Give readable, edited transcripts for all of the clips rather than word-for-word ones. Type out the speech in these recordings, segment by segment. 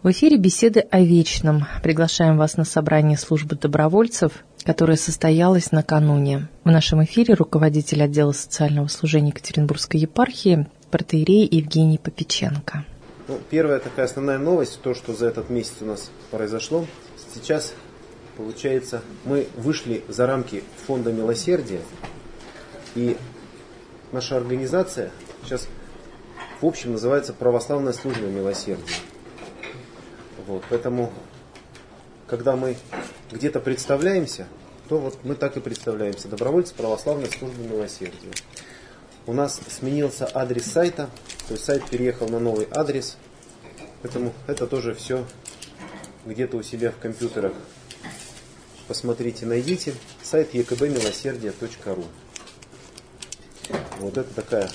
В эфире беседы о вечном. Приглашаем вас на собрание службы добровольцев, которое состоялось накануне. В нашем эфире руководитель отдела социального служения Екатеринбургской епархии протоиерей Евгений Попеченко. Первая такая основная новость, то, что за этот месяц у нас произошло. Сейчас, получается, мы вышли за рамки фонда милосердия, и наша организация сейчас в общем называется Православная служба милосердия. Поэтому, когда мы где-то представляемся, то вот мы так и представляемся. Добровольцы Православной службы милосердия. У нас сменился адрес сайта, то есть сайт переехал на новый адрес. Поэтому это тоже все где-то у себя в компьютерах. Посмотрите, найдите. Сайт ekbmилосердие.ру. Вот это такая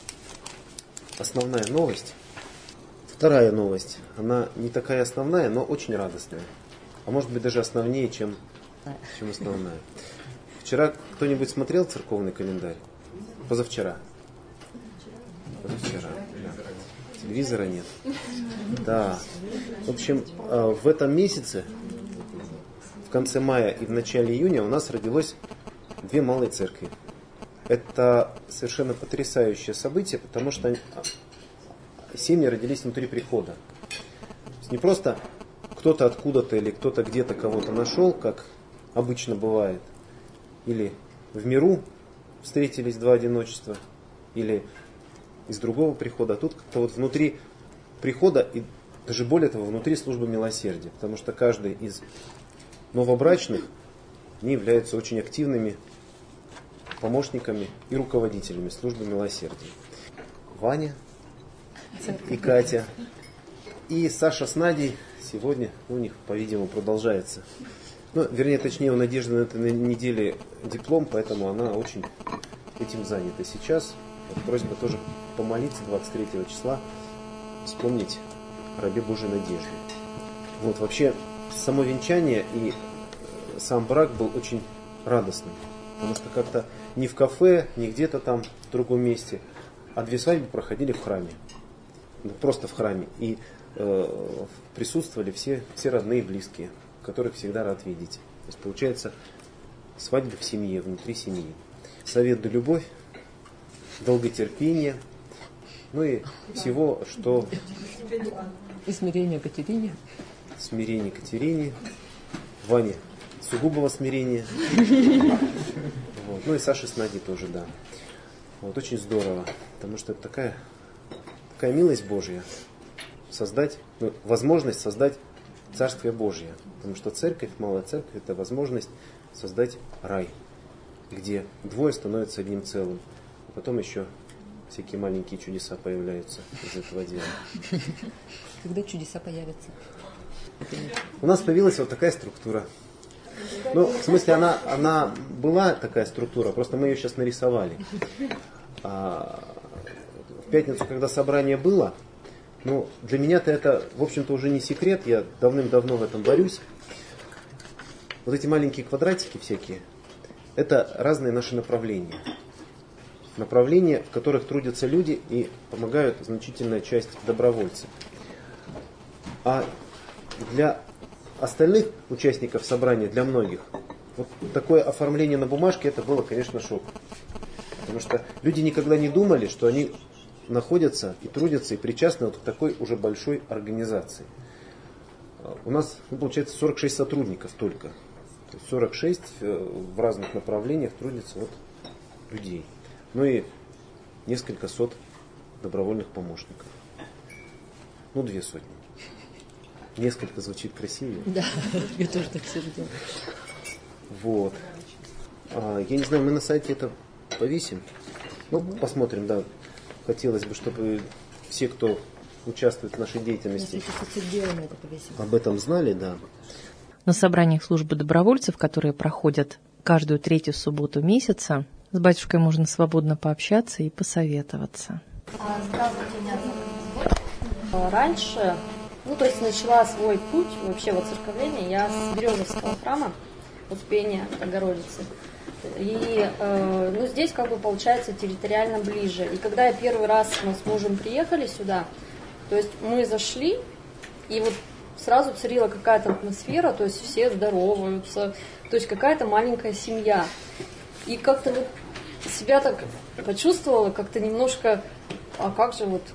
основная новость. Вторая новость, она не такая основная, но очень радостная. А может быть даже основнее, чем основная. Вчера кто-нибудь смотрел церковный календарь? Позавчера. Позавчера, да. Телевизора нет. Да. В общем, в этом месяце, в конце мая и в начале июня у нас родилось 2 малые церкви. Это совершенно потрясающее событие, потому что семьи родились внутри прихода. То есть не просто кто-то откуда-то или кто-то где-то кого-то нашел, как обычно бывает, или в миру встретились 2 одиночества, или из другого прихода. А тут как-то вот внутри прихода, и даже более того, внутри службы милосердия. Потому что каждый из новобрачных, они являются очень активными помощниками и руководителями службы милосердия. Ваня и Катя. И Саша с Надей сегодня у них, по-видимому, продолжается. Точнее, у Надежды на этой неделе диплом, поэтому она очень этим занята сейчас. Просьба тоже помолиться 23 числа, вспомнить о рабе Божьей Надежды. Вообще, само венчание и сам брак был очень радостным. Потому что как-то не в кафе, не где-то там в другом месте, а 2 свадьбы проходили в храме. Просто в храме. И присутствовали все родные и близкие, которых всегда рад видеть. То есть получается свадьба в семье, внутри семьи. Совет да любовь, долготерпение, и всего, что... И смирение Катерине. Смирение Катерине. Ване сугубого смирения. И Саше с Надей тоже, да. Очень здорово, потому что это такая милость Божья, создать, возможность создать Царствие Божье. Потому что церковь, малая церковь, это возможность создать рай, где 2 становятся одним целым. А потом еще всякие маленькие чудеса появляются из этого дела. Когда чудеса появятся? У нас появилась вот такая структура. В смысле, она была такая структура, просто мы ее сейчас нарисовали. В пятницу, когда собрание было, для меня-то это, в общем-то, уже не секрет, я давным-давно в этом борюсь. Вот эти маленькие квадратики всякие, это разные наши направления. Направления, в которых трудятся люди и помогают значительная часть добровольцев. А для остальных участников собрания, для многих, вот такое оформление на бумажке, это было, конечно, шок. Потому что люди никогда не думали, что они находятся и трудятся и причастны к такой уже большой организации. У нас, получается, 46 сотрудников только. То есть 46 в разных направлениях трудятся людей. И несколько сот добровольных помощников. 2 сотни. Несколько звучит красивее. Да, я тоже так себе думаю. Я не знаю, мы на сайте это повесим. Посмотрим, да. Хотелось бы, чтобы все, кто участвует в нашей деятельности, об этом знали, да. На собраниях службы добровольцев, которые проходят каждую 3-ю субботу месяца, с батюшкой можно свободно пообщаться и посоветоваться. Здравствуйте, меня зовут. Раньше, начала свой путь вообще воцерковления я с Березовского храма Успения Богородицы. И здесь получается территориально ближе. И когда мы с мужем приехали сюда, то есть мы зашли, и сразу царила какая-то атмосфера, то есть все здороваются, то есть какая-то маленькая семья. И как-то вот себя так почувствовала, как-то немножко, а как же вот,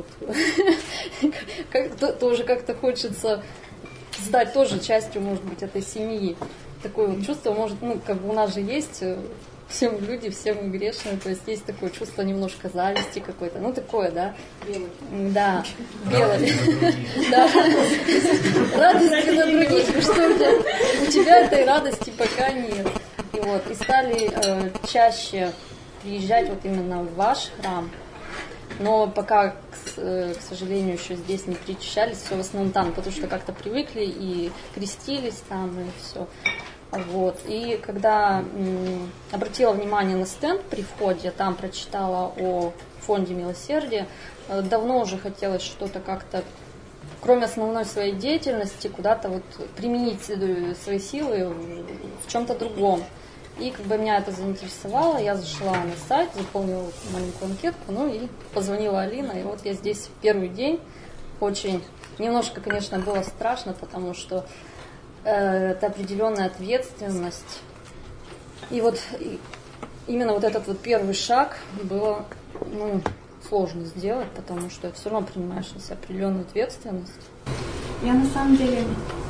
тоже как-то хочется стать тоже частью, может быть, этой семьи. Такое вот чувство, может, как бы у нас же есть, все мы люди, все мы грешные, то есть есть такое чувство немножко зависти какой-то, такое, да? Белый. Да, белый. Да. Радости на других, что у тебя этой радости пока нет. И стали чаще приезжать вот именно в ваш храм, но пока, к сожалению, еще здесь не причащались, все в основном там, потому что как-то привыкли и крестились там, и все. И когда обратила внимание на стенд при входе, там прочитала о фонде милосердия, давно уже хотелось что-то как-то, кроме основной своей деятельности, куда-то вот применить свои силы в чем-то другом. И как бы меня это заинтересовало, я зашла на сайт, заполнила маленькую анкетку, и позвонила Алина, и вот я здесь первый день. Очень, немножко, конечно, было страшно, потому что это определенная ответственность. И вот именно вот этот вот первый шаг было, сложно сделать, потому что все равно принимаешь на себя определенную ответственность. Я на самом деле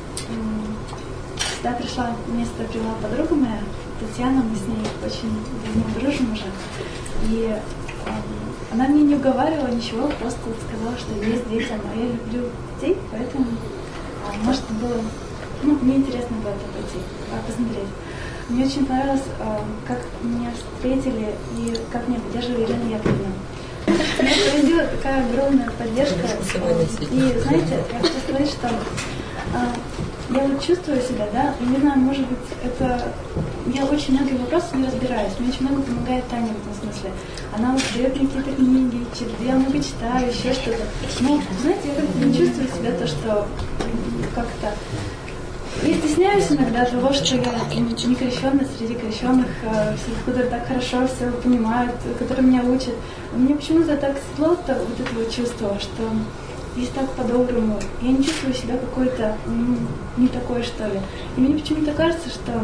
сюда пришла, место привела подруга моя, Татьяна, мы с ней очень давно дружим уже. И она меня не уговаривала ничего, просто сказала, что есть дети, а я люблю детей, поэтому, может, было, мне интересно было это пойти, посмотреть. Мне очень понравилось, как меня встретили и как меня поддерживала Ирина Яковлевна. Меня поразила такая огромная поддержка. И знаете, я хочу сказать, что я вот чувствую себя, да, и не знаю, может быть, это... Я очень многие вопросы не разбираюсь, мне очень много помогает Таня в этом смысле. Она вот дает мне какие-то книги, я много читаю, еще что-то. Но, знаете, я как-то не чувствую себя то, что как-то... Я стесняюсь иногда того, что я не крещенная среди крещенных, которые так хорошо все понимают, которые меня учат. Мне почему-то так светло-то вот этого чувства, что здесь так по-доброму. Я не чувствую себя какой-то не такой, что ли. И мне почему-то кажется, что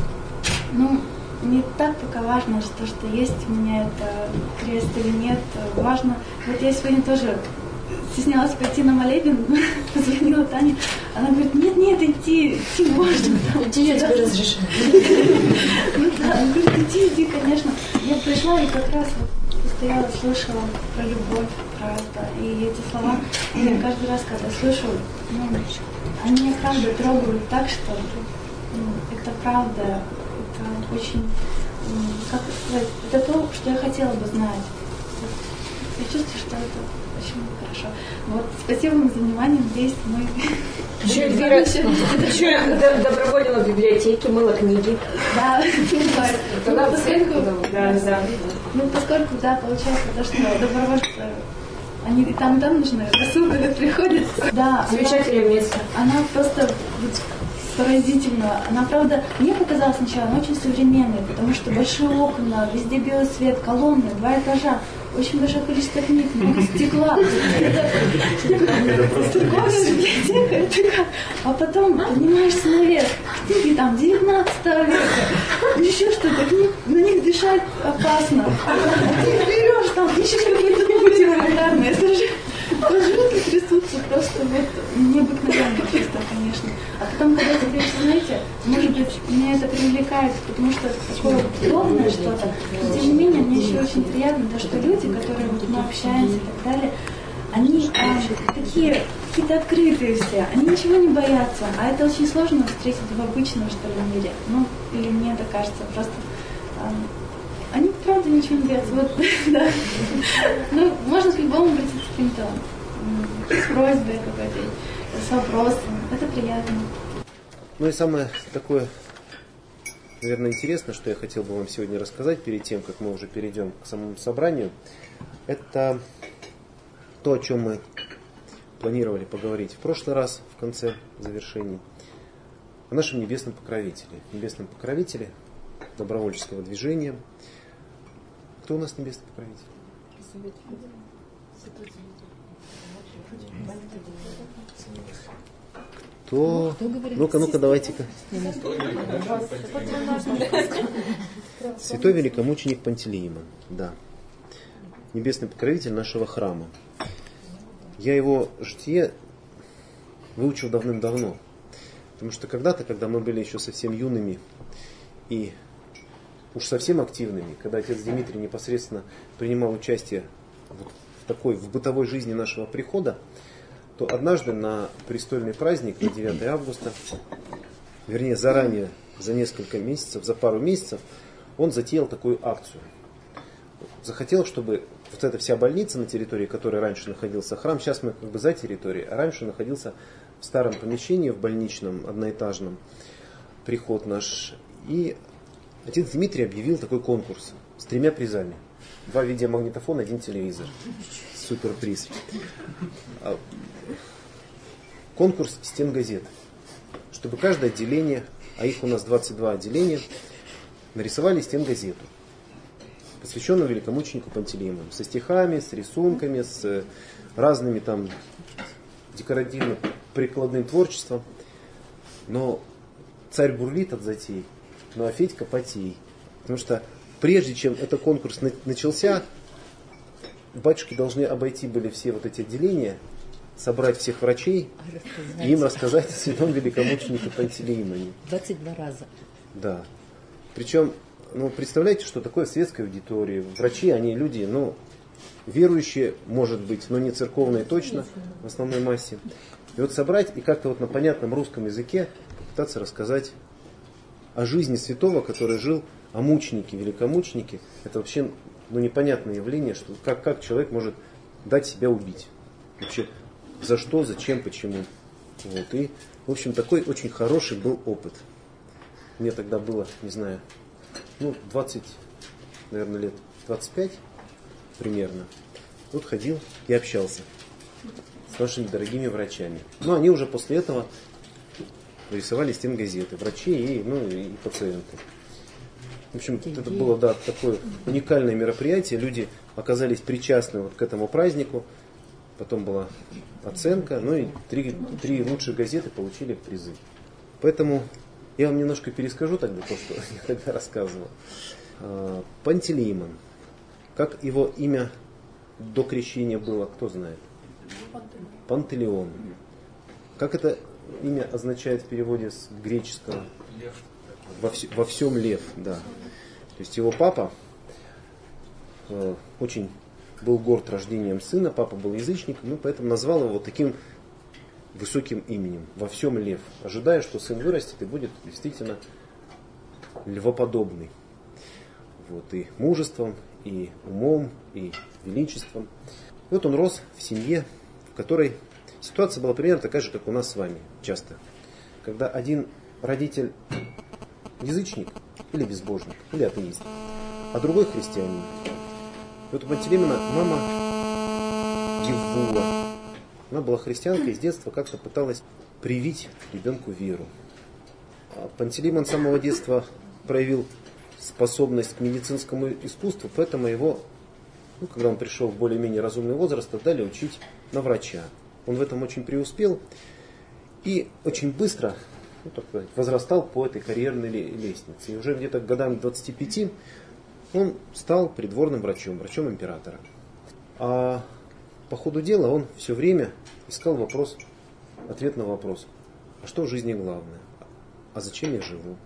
не так пока важно, что есть у меня это крест или нет. Важно. Вот я сегодня тоже стеснялась пойти на молебен, позвонила Тане, она говорит, нет, идти можно. Иди, я тебе разрешаю. Она говорит, иди, конечно. Я пришла и как раз стояла, слушала про любовь, про это, и эти слова, я каждый раз, когда слышу, они меня правда трогают так, что это правда, это очень, как сказать, это то, что я хотела бы знать. Я чувствую, что это очень хорошо. Вот, спасибо вам за внимание. Надеюсь, мы... Еще добровольно в библиотеке, мыла книги. Да, поскольку, получается, то, что добровольцы, они и там нужны, досуг приходят. Да, Замечательное место. Она просто поразительно. Она, правда, мне показалось сначала, она очень современная, потому что большие окна, везде белый свет, колонны, 2 этажа, очень большое количество книг, много стекла. Библиотека. А потом поднимаешься наверх, книги там 19 века, еще что-то, на них дышать опасно. А ты их берешь, там еще какие-то люди элементарные, руки трясутся, просто необыкновенно чисто, конечно. А потом, когда ты говоришь, знаете, может быть, меня это привлекает, потому что это такое удобное что-то, но тем не менее, мне еще очень приятно, то, что люди, которые мы общаемся и так далее, они такие какие-то открытые все, они ничего не боятся, а это очень сложно встретить в обычном, что ли, мире. Или мне это кажется, просто... Они, правда, ничего не боятся. Вот, да. Можно к любому обратиться с каким-то, с просьбой какой-то, с вопросом. Это приятно. И самое такое, наверное, интересное, что я хотел бы вам сегодня рассказать, перед тем, как мы уже перейдем к самому собранию, это то, о чем мы планировали поговорить в прошлый раз, в конце завершения, о нашем небесном покровителе добровольческого движения. Кто у нас небесный покровитель? Кто? Ну-ка, давайте-ка. Святой великомученик Пантелеимон, да. Небесный покровитель нашего храма. Я его житие выучил давным-давно. Потому что когда-то, когда мы были еще совсем юными и уж совсем активными, когда отец Дмитрий непосредственно принимал участие в бытовой жизни нашего прихода, то однажды на престольный праздник, на 9 августа, вернее заранее, за несколько месяцев, за пару месяцев, он затеял такую акцию. Захотел, чтобы вот эта вся больница на территории, которой раньше находился храм, сейчас мы как бы за территорией, а раньше находился в старом помещении, в больничном, одноэтажном, приход наш. И отец Дмитрий объявил такой конкурс с 3 призами. 2 видеомагнитофона, 1 телевизор. Суперприз. Конкурс стенгазет. Чтобы каждое отделение, а их у нас 22 отделения, нарисовали стенгазету, посвященную великомученику Пантелеимону. Со стихами, с рисунками, с разными там декоративно-прикладным творчеством. Но царь бурлит от затей, ну а Федька потей. Потому что прежде чем этот конкурс начался, батюшки должны обойти были все вот эти отделения, собрать всех врачей и им рассказать о святом великомученике Пантелеимоне. 22 раза. Да. Причем, представляете, что такое светская аудитория. Врачи, они люди, верующие, может быть, но не церковные точно, в основной массе. И вот собрать и как-то на понятном русском языке попытаться рассказать о жизни святого, который жил, о мученике, великомученике. Это вообще непонятное явление, что как человек может дать себя убить. Вообще, за что, зачем, почему. И, в общем, такой очень хороший был опыт. Мне тогда было, не знаю, 20, наверное, лет 25 примерно. Вот ходил и общался с нашими дорогими врачами. Они уже после этого рисовали стенгазеты, врачи и пациенты. В общем, это было такое уникальное мероприятие. Люди оказались причастны к этому празднику. Потом была оценка, и 3 лучших газеты получили призы. Поэтому я вам немножко перескажу тогда то, что я тогда рассказывал. Пантелеимон. Как его имя до крещения было, кто знает? Пантелеон. Как это имя означает в переводе с греческого? Во всем лев, да. То есть его папа очень был горд рождением сына, папа был язычником, поэтому назвал его таким высоким именем. Во всем лев. Ожидая, что сын вырастет и будет действительно львоподобный. И мужеством, и умом, и величеством. И вот он рос в семье, в которой ситуация была примерно такая же, как у нас с вами часто. Когда один родитель язычник, или безбожник, или атеист, а другой христианин. И вот у Пантелеимона мама Евула. Она была христианкой и с детства как-то пыталась привить ребенку веру. А Пантелеимон с самого детства проявил способность к медицинскому искусству, поэтому его, когда он пришел в более-менее разумный возраст, отдали учить на врача. Он в этом очень преуспел и очень быстро возрастал по этой карьерной лестнице. И уже где-то к годам 25 он стал придворным врачом, врачом императора. А по ходу дела он все время искал ответ на вопрос, а что в жизни главное? А зачем я живу?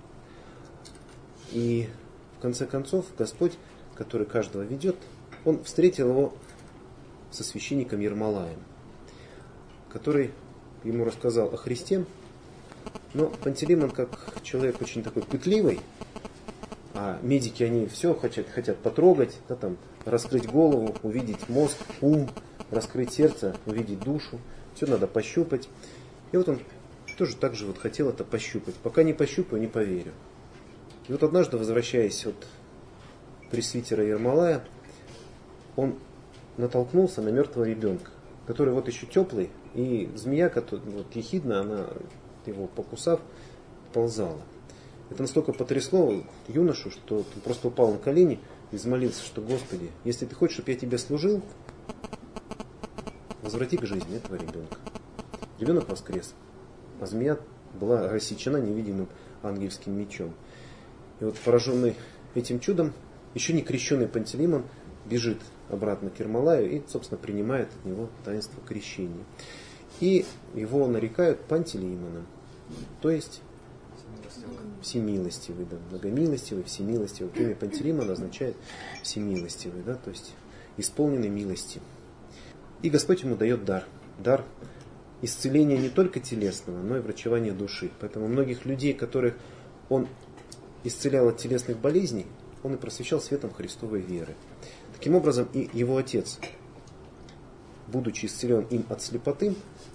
И в конце концов Господь, который каждого ведет, он встретил его со священником Ермолаем, который ему рассказал о Христе. Но Пантелеимон, как человек очень такой пытливый, а медики, они все хотят потрогать, раскрыть голову, увидеть мозг, ум, раскрыть сердце, увидеть душу, все надо пощупать. И вот он тоже так же хотел это пощупать. Пока не пощупаю, не поверю. И вот однажды, возвращаясь от пресвитера Ермолая, он натолкнулся на мертвого ребенка, который еще теплый, и змея, ехидно, она его покусав, ползала. Это настолько потрясло юношу, что он просто упал на колени и взмолился, что Господи, если ты хочешь, чтобы я тебе служил, возврати к жизни этого ребенка. Ребенок воскрес. а змея была рассечена невидимым ангельским мечом. И вот пораженный этим чудом, еще не крещенный Пантелеймон бежит обратно к Ермолаю и, собственно, принимает от него таинство крещения. И его нарекают Пантелеймоном, то есть всемилостивый, да, многомилостивый, всемилостивый. Имя Пантелеймон означает всемилостивый, да, то есть исполненный милости. И Господь ему дает дар исцеления не только телесного, но и врачевания души. Поэтому многих людей, которых он исцелял от телесных болезней, он и просвещал светом Христовой веры. Таким образом, и его отец, будучи исцелен им от слепоты,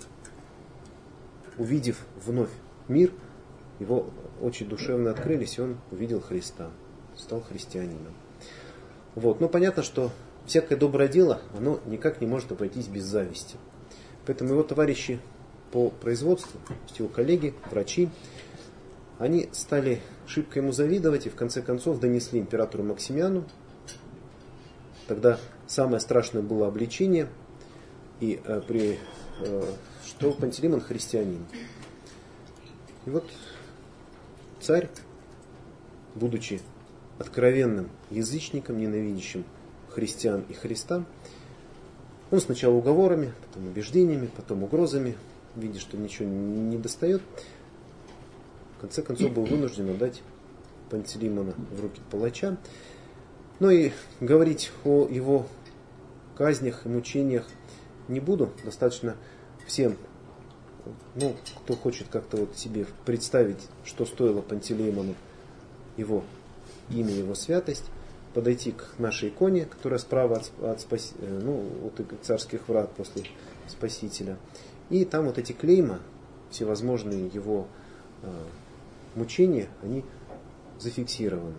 увидев вновь мир, его очи душевно открылись, и он увидел Христа, стал христианином. Вот. Но понятно, что всякое доброе дело, оно никак не может обойтись без зависти. Поэтому его товарищи по производству, то есть его коллеги, врачи, они стали шибко ему завидовать и в конце концов донесли императору Максимиану. Тогда самое страшное было обличение, и что Пантелеймон христианин. И вот царь, будучи откровенным язычником, ненавидящим христиан и Христа, он сначала уговорами, потом убеждениями, потом угрозами, видя, что ничего не достает, в конце концов был вынужден отдать Пантелеймона в руки палача. Но и говорить о его казнях и мучениях не буду. Достаточно всем, кто хочет как-то вот себе представить, что стоило Пантелеймону его имя, его святость, подойти к нашей иконе, которая справа от царских врат после Спасителя. И там вот эти клейма, всевозможные его мучения, они зафиксированы.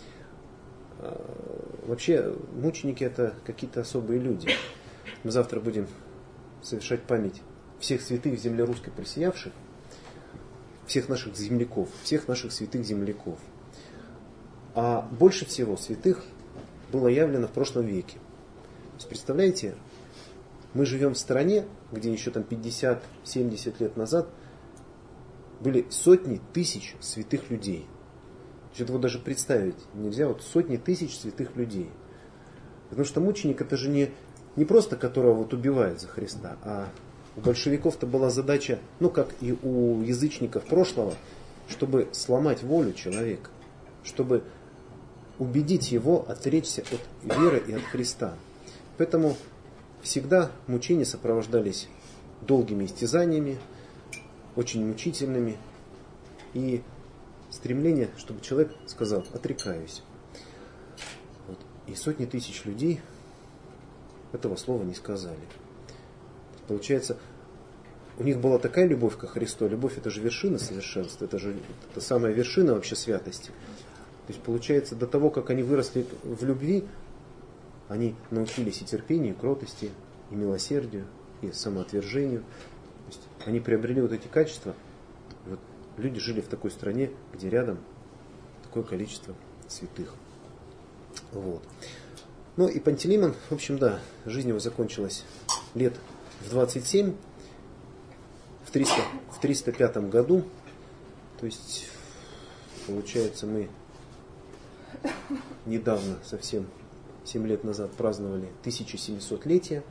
Вообще, мученики это какие-то особые люди. Мы завтра будем совершать память всех святых в земле русской просиявших, всех наших земляков, всех наших святых земляков. А больше всего святых было явлено в прошлом веке. То есть, представляете, мы живем в стране, где еще там 50-70 лет назад были сотни тысяч святых людей. Этого даже представить нельзя, вот сотни тысяч святых людей. Потому что мученик это же не просто которого вот убивают за Христа, а у большевиков-то была задача, как и у язычников прошлого, чтобы сломать волю человека, чтобы убедить его отречься от веры и от Христа. Поэтому всегда мучения сопровождались долгими истязаниями, очень мучительными, и стремление, чтобы человек сказал: отрекаюсь. Вот. И сотни тысяч людей этого слова не сказали. Получается, у них была такая любовь ко Христу. Любовь это же вершина совершенства, это самая вершина вообще святости. То есть получается, до того, как они выросли в любви, они научились и терпению, и кротости, и милосердию, и самоотвержению. То есть они приобрели вот эти качества. И вот люди жили в такой стране, где рядом такое количество святых. Вот. И Пантелеймон, в общем, жизнь его закончилась лет в 27, в 305 году. То есть, получается, мы недавно, совсем 7 лет назад праздновали 1700-летие,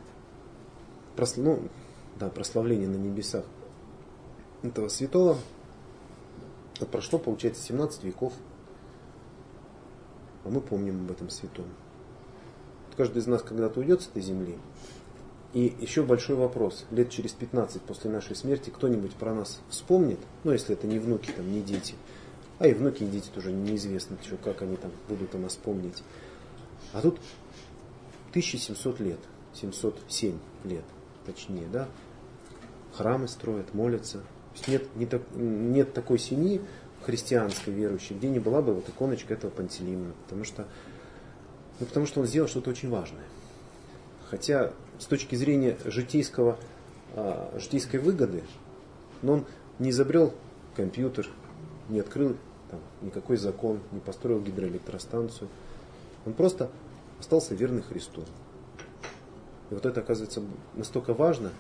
прославление на небесах этого святого. Прошло, получается, 17 веков, а мы помним об этом святом. Каждый из нас когда-то уйдет с этой земли. И еще большой вопрос. Лет через 15 после нашей смерти кто-нибудь про нас вспомнит? Если это не внуки, не дети. А и внуки, и дети тоже неизвестно, как они будут о нас помнить. А тут 1700 лет, 707 лет, точнее, да? Храмы строят, молятся. То есть нет такой семьи христианской, верующей, где не была бы вот иконочка этого Пантелеймона. Потому что он сделал что-то очень важное. Хотя с точки зрения житейской выгоды, но он не изобрел компьютер, не открыл никакой закон, не построил гидроэлектростанцию. Он просто остался верный Христу. И вот это, оказывается, настолько важно,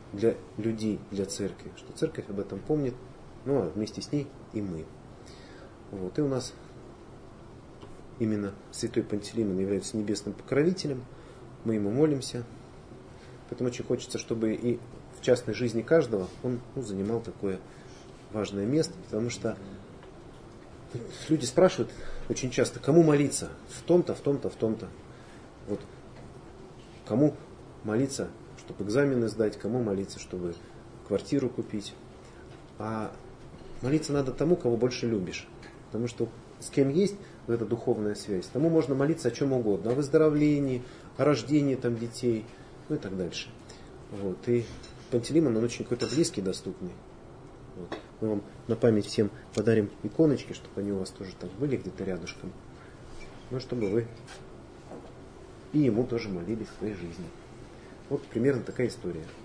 для людей, для церкви, что церковь об этом помнит, ну а вместе с ней и мы. Вот. И у нас именно святой Пантелеймон является небесным покровителем, мы ему молимся, поэтому очень хочется, чтобы и в частной жизни каждого он занимал такое важное место, потому что люди спрашивают очень часто, кому молиться? В том-то, в том-то, в том-то. Вот. Кому молиться, чтобы экзамены сдать, кому молиться, чтобы квартиру купить. А молиться надо тому, кого больше любишь. Потому что с кем есть вот эта духовная связь, тому можно молиться о чем угодно. О выздоровлении, о рождении там детей, ну и так дальше. Вот. И Пантелеймон, он очень какой-то близкий, доступный. Вот. Мы вам на память всем подарим иконочки, чтобы они у вас тоже там были где-то рядышком. Ну, чтобы вы и ему тоже молились в своей жизни. Вот примерно такая история.